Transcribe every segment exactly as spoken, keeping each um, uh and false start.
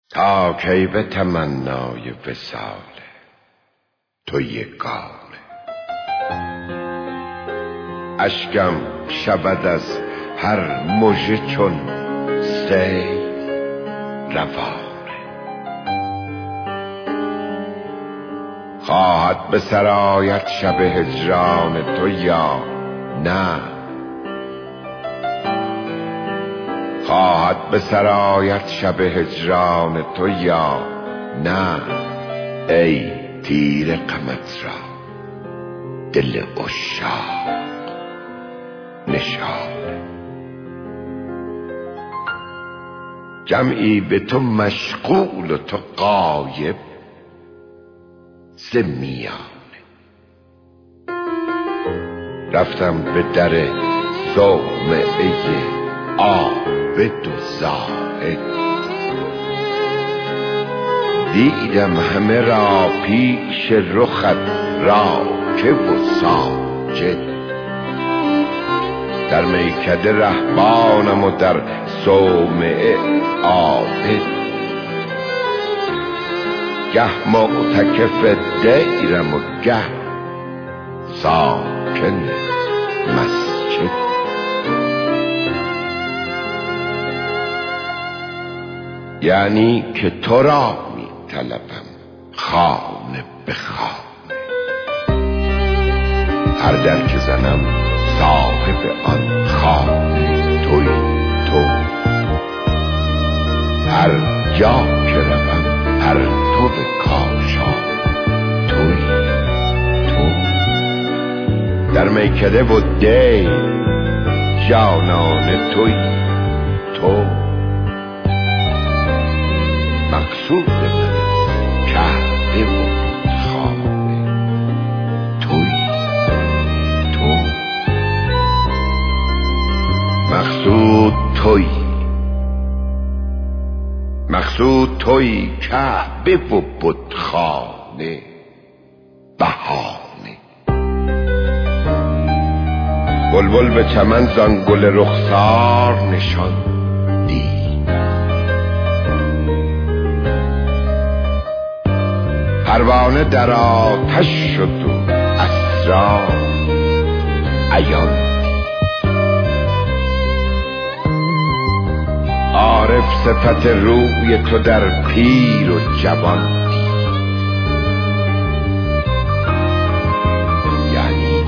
تا کی به تمنای وصال تو یگانه، اشکم شود از هر مژه چون سیل روانه. خواهد به سر آید شب هجران تو یا نه، خواهد به سر آید شب هجران تو یا نه. ای تیر غمت را دل عشاق نشانه، جمعی به تو مشغول و تو غایب ز میانه. رفتم به در صومعه عابد و زاهد، دیدم همه را پیش رخت راکع و ساجد. در میکده رهبانم و در صومعه عابد، گه معتکف دیرم و گه ساکن مسجد. یعنی که تو را می طلبم خانه به خانه، هر در که زنم صاحب آن خانه توی تو. هر جا که روم هر تو به کاشان توی تو. در میکده و دی جانان توی تو. مقصود من کعبه و بتخانه توی تو. مقصود توی مقصود توی کعبه و بتخانه بهانه. بلبل به چمن زان گل رخسار نشان دی، پروانه در آتش شد و اسرار عیان دید. عارف صفت روی تو در پیر و جوان دید. یعنی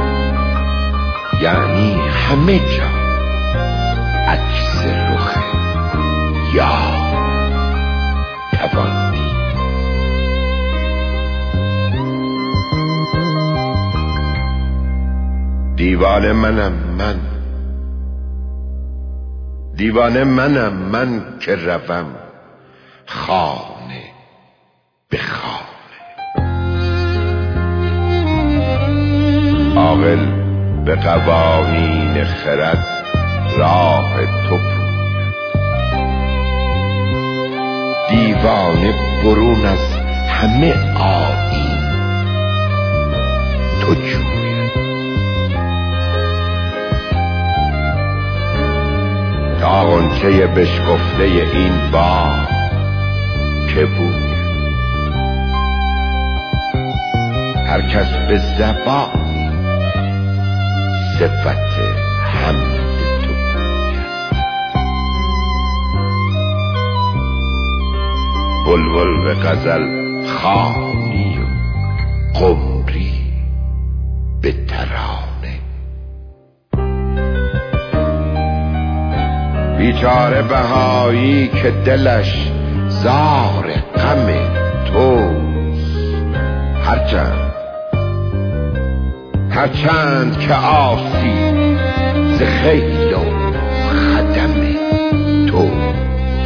یعنی همه جا عکس رخ یار توان دید. دیوانه منم من، دیوانه منم من که روم خانه به خانه. عاقل به قوانین خرد راه تو پوید، دیوانه برون از همه آیین تو جوید. تا غنچه بشکفته این باغ که بوید، هر کس به زبانی صفت حمد تو گوید. بلبل به غزل خوانی و قمری به ترانه. بیچاره بهایی که دلش زار غم توست، هرچند هرچند که عاصی ز خیل و خدم توست.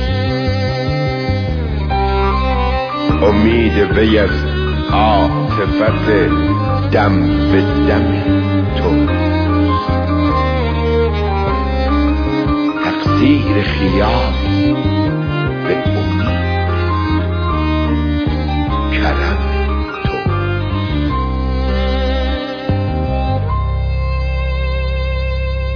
امید وی از عاطفت دم به دم توست. تقصیر خیال به امید کرم تو.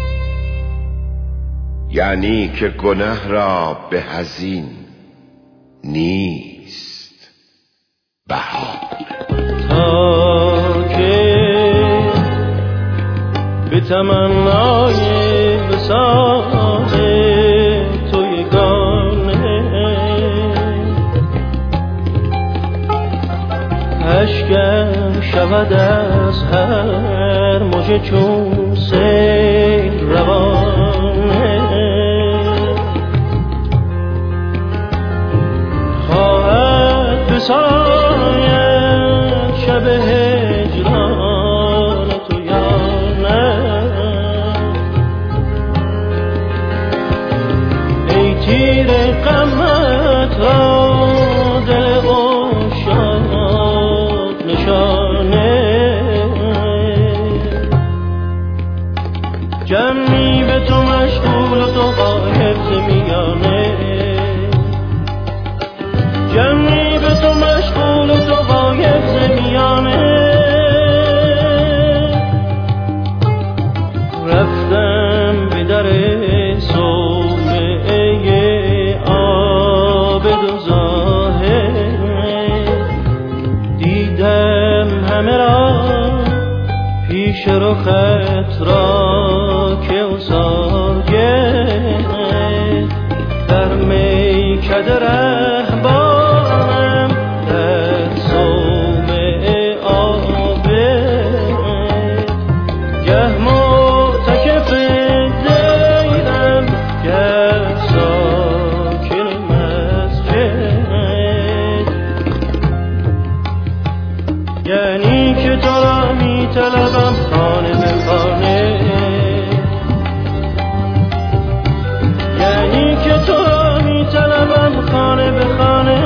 یعنی که گنه را به حزین نیست بهانه. تا که به تمنای وصال تو یگانه اشکم شود از هر موج چون سیل روانه خواهد به سایت شب هجران تو یا نه ای تیر غمت را دل عاشق نشانه جمعی به تو مشغول و تو غایب ز میانه جمعی به تو مشغول و تو غایب ز میانه رفتم به در صومعه عابد و زاهد دیدم همه را پیش رخت را که ساجد در میکده رهبانم در صومعه عابد گه معتکف دیرم گه ساکن مسجد یعنی که تو را می طلبم خانه به خانه یعنی که تو را می طلبم خانه به خانه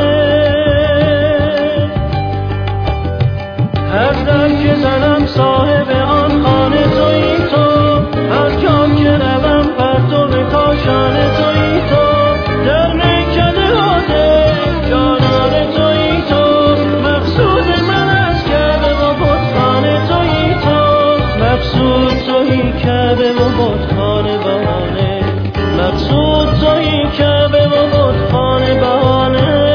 هر در که زنم صاحب آن خانه تویی تو هر جام که روم پرتو به کاشانه تویی تو در میکده آده جانانه تویی تو مقصود من از کعبه و بتخانه تویی تو مقصود تویی کعبه و بتخانه بهانه مقصود تویی کعبه و بتخانه بهانه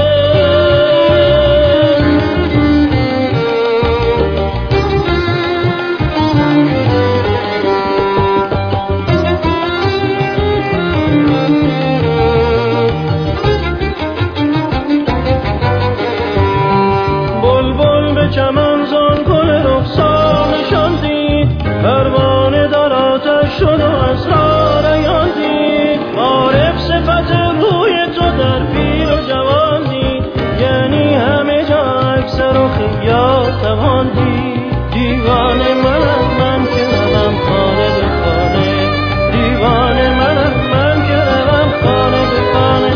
بلبل به چمن زان گل رخسار نشاندی پروانه در آتش شد و اسرار عیان دید عارف صفت روی تو در پیر و جوان دید یعنی همه جا اکثر و خیال توان دید دیوانه منم من که روم خانه به خانه دیوانه منم من که روم خانه به خانه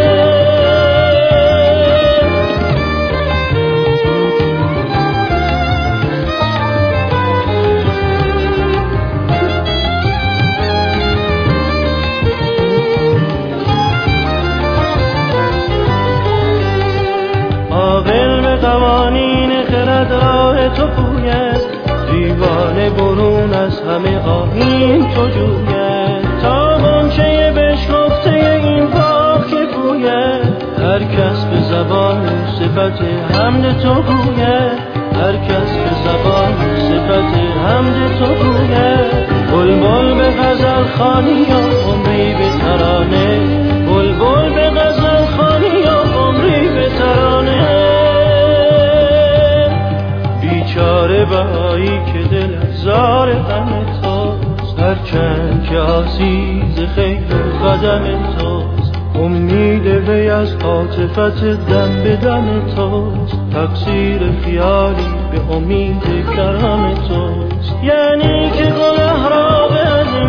عاقل به قوانین خرد راه تو پوید دیوانه برون از همه آیین تو جوید تا غنچه بشکفته این باغ که بوید هر کس به زبان صفت حمد تو گوید هر کس به زبان صفت حمد تو گوید بلبل به غزل خوانی یا عمری به ترانه بلبل به غزل خوانی یا عمری به ترانه بیچاره بهایی که دل زار غم توست هرچند که عزیز خیر قدم توست امید وی از عاطفت دم به دم توست تقصیر خیالی به امید کرم توست یعنی که گناه را به از